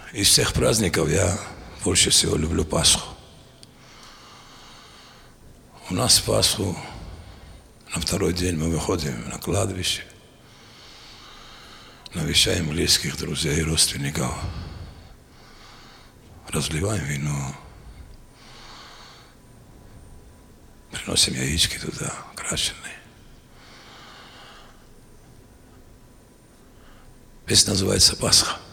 Из всех праздников я больше всего люблю Пасху. У нас в Пасху на второй день мы выходим на кладбище, навещаем близких, друзей, родственников, разливаем вино, приносим яички туда, крашеные. Песня называется «Пасха».